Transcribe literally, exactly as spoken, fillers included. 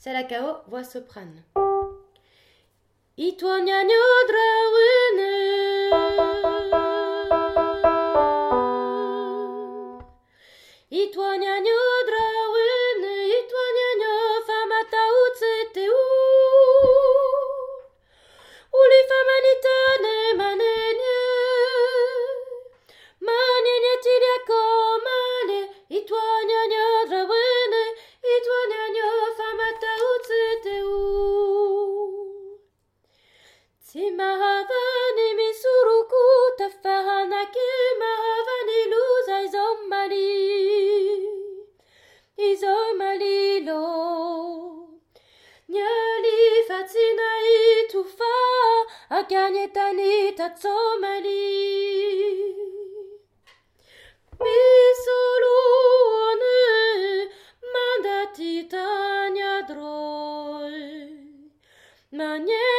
C'est la K O, voix soprane. Ituania nyodra wene Ituania nyodra wene Ituania nyo famata utsete u Uli famanitane manenye Manenye tiriako mane Ituania nyodra wene Ituania nyo famata utsete u Timahavani misuruku tafahanake mahavani luza izomali izomali lo Nyali fatina itufa akanyetani tatsomali Misuluone mandati tanya droi Manye